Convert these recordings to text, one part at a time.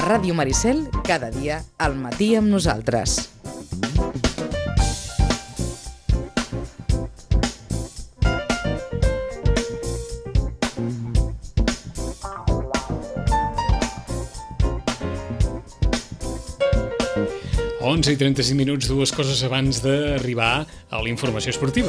Ràdio Maricel, cada dia al matí amb nosaltres. Onze i 35 minuts, dues coses abans d'arribar a la informació esportiva.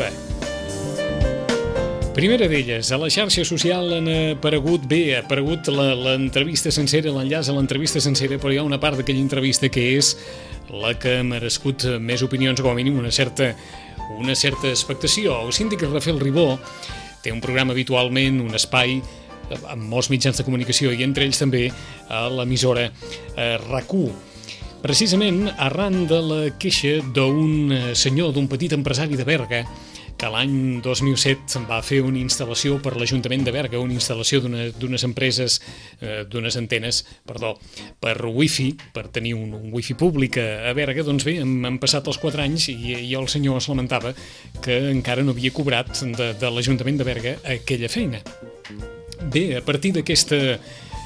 Primera d'elles, a la xarxa social han aparegut l'entrevista sencera, l'enllaç a l'entrevista sencera, però hi ha una part d'aquella entrevista que és la que ha merescut més opinions, com a mínim una certa expectació. El síndic Rafael Ribó té un programa habitualment, un espai amb molts mitjans de comunicació i entre ells també a l'emissora RAC1. Precisament arran de la queixa d'un senyor, d'un petit empresari de Berga, que l'any 2007 va fer una instal·lació per l'Ajuntament de Berga, una instal·lació d'unes empreses, d'unes antenes, per wifi, per tenir un wifi públic a Berga. Doncs bé, han passat els 4 anys i el senyor es lamentava que encara no havia cobrat de l'Ajuntament de Berga aquella feina. Bé, a partir d'aquestes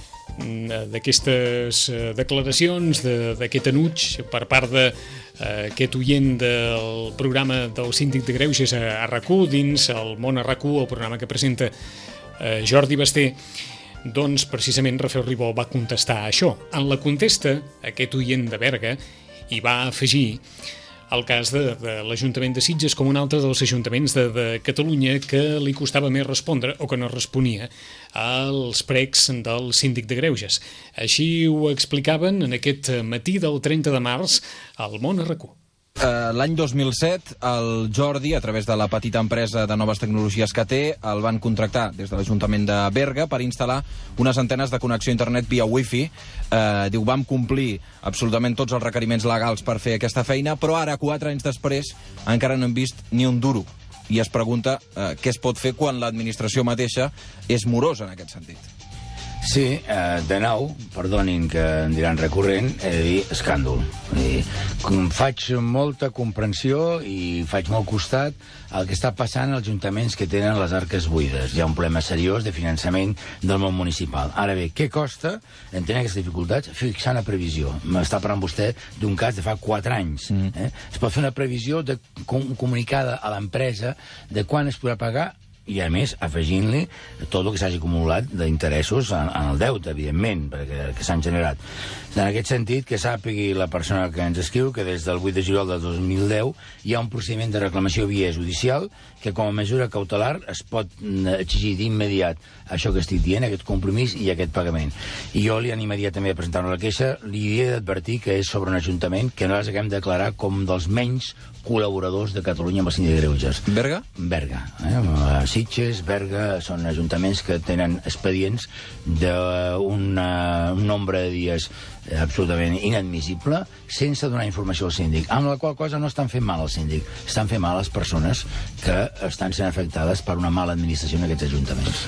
declaracions, d'aquest enuig per part d'aquest oient del programa del síndic de Greuges a RAC1, dins el món a RAC1, el programa que presenta Jordi Basté, doncs precisament Rafael Ribó va contestar això. En la contesta, aquest oient de Berga hi va afegir el cas de l'Ajuntament de Sitges com un altre dels ajuntaments de Catalunya que li costava més respondre o que no responia als pregs del síndic de Greuges. Així ho explicaven en aquest matí del 30 de març al món a RAC1. L'any 2007, el Jordi, a través de la petita empresa de noves tecnologies que té, el van contractar des de l'Ajuntament de Berga per instal·lar unes antenes de connexió a internet via wifi. Diu, vam complir absolutament tots els requeriments legals per fer aquesta feina, però ara, 4 anys després, encara no hem vist ni un duro. I es pregunta què es pot fer quan l'administració mateixa és morosa en aquest sentit. Sí, de nou, perdonin que em diran recurrent, he de dir escàndol. Faig molta comprensió i faig molt costat el que està passant als ajuntaments que tenen les arques buides. Hi ha un problema seriós de finançament del món municipal. Ara bé, què costa, en tenir aquestes dificultats, fixar una previsió? M'està parlant vostè d'un cas de fa 4 anys. Es pot fer una previsió comunicada a l'empresa de quan es podrà pagar i, a més, afegint-li tot el que s'hagi acumulat d'interessos en el deute, evidentment, que s'han generat. En aquest sentit, que sàpigui la persona que ens escriu que des del 8 de juliol del 2010 hi ha un procediment de reclamació via judicial que, com a mesura cautelar, es pot exigir d'immediat això que estic dient, aquest compromís i aquest pagament. I jo li animaria també a presentar-nos la queixa, li he d'advertir que és sobre un ajuntament que nosaltres haguem de declarar com dels menys col·laboradors de Catalunya amb el síndic de Greuges. Berga? Berga. Sitges, Berga, són ajuntaments que tenen expedients d'un nombre de dies absolutament inadmissible sense donar informació al síndic, amb la qual cosa no estan fent mal al síndic, estan fent mal a les persones que estan sent afectades per una mala administració en aquests ajuntaments.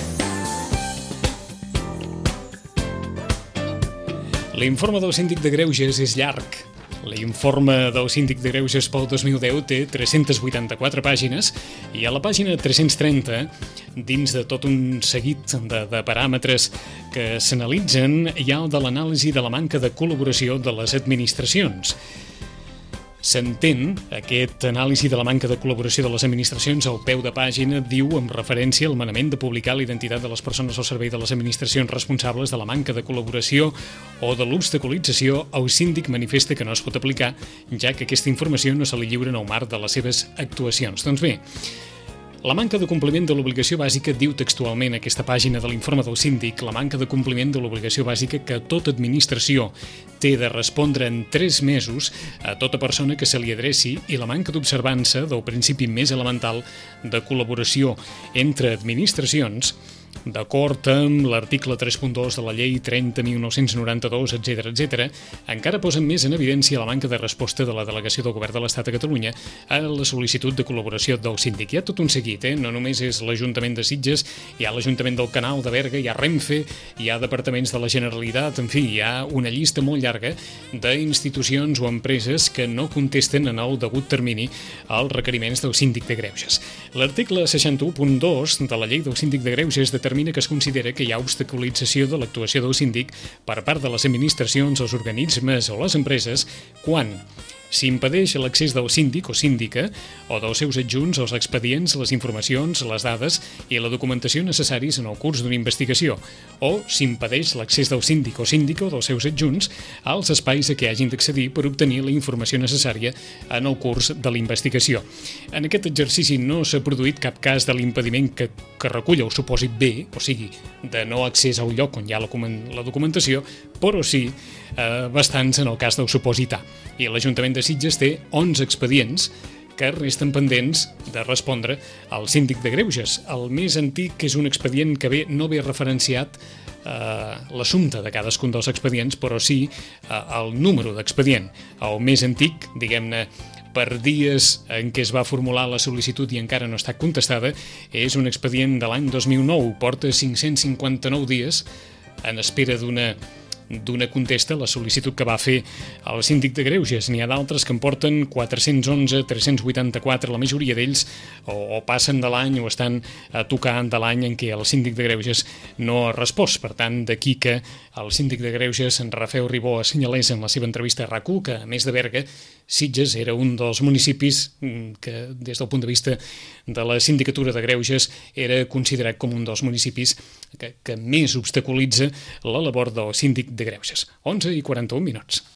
L'informe del síndic de Greuges és llarg. L'informe del síndic de Greuges pel 2010 té 384 pàgines i a la pàgina 330, dins de tot un seguit de paràmetres que s'analitzen, hi ha el de l'anàlisi de la manca de col·laboració de les administracions. S'entén aquest anàlisi de la manca de col·laboració de les administracions al peu de pàgina, diu, amb referència al manament de publicar la identitat de les persones al servei de les administracions responsables de la manca de col·laboració o de l'obstaculització. El síndic manifesta que no es pot aplicar, ja que aquesta informació no se li lliura en el marc de les seves actuacions. Doncs bé, la manca de compliment de l'obligació bàsica, diu textualment aquesta pàgina de l'informe del síndic, la manca de compliment de l'obligació bàsica que tota administració té de respondre en 3 mesos a tota persona que se li adreci i la manca d'observança del principi més elemental de col·laboració entre administracions, d'acord amb l'article 3.2 de la llei 30.1992, etc., encara posen més en evidència la manca de resposta de la delegació del Govern de l'Estat a Catalunya a la sol·licitud de col·laboració del síndic. Hi ha tot un seguit, no només és l'Ajuntament de Sitges, hi ha l'Ajuntament del Canal de Berga, hi ha Renfe, hi ha departaments de la Generalitat, en fi, hi ha una llista molt llarga d'institucions o empreses que no contesten en el degut termini als requeriments del síndic de Greuges. L'article 61.2 de la llei del síndic de Greuges determina que es considera que hi ha obstaculització de l'actuació del síndic per part de les administracions, els organismes o les empreses quan s'impedeix l'accés del síndic o síndica o dels seus adjunts als expedients, les informacions, les dades i la documentació necessaris en el curs d'una investigació, o s'impedeix l'accés del síndic o síndica o dels seus adjunts als espais a què hagin d'accedir per obtenir la informació necessària en el curs de la investigació. En aquest exercici no s'ha produït cap cas de l'impediment que recull el supòsit B, o sigui, de no accés al lloc on hi ha la documentació, però sí bastants en el cas del supòsit A. I l'Ajuntament de Sitges té 11 expedients que resten pendents de respondre al síndic de Greuges. El més antic és un expedient que no ve referenciat l'assumpte de cadascun dels expedients, però sí el número d'expedient. El més antic, diguem-ne, per dies en què es va formular la sol·licitud i encara no ha estat contestada, és un expedient de l'any 2009, porta 559 dies en espera d'una contesta, la sol·licitud que va fer el síndic de Greuges. N'hi ha d'altres que en porten 411, 384, la majoria d'ells o passen de l'any o estan a tocar de l'any en què el síndic de Greuges no ha respost. Per tant, d'aquí que el síndic de Greuges, en Rafeu Ribó, assenyalés en la seva entrevista a RAC1 que, a més de Berga, Sitges era un dels municipis que, des del punt de vista de la sindicatura de Greuges, era considerat com un dels municipis que més obstaculitza la labor del síndic de Greuges. 11:41 minuts.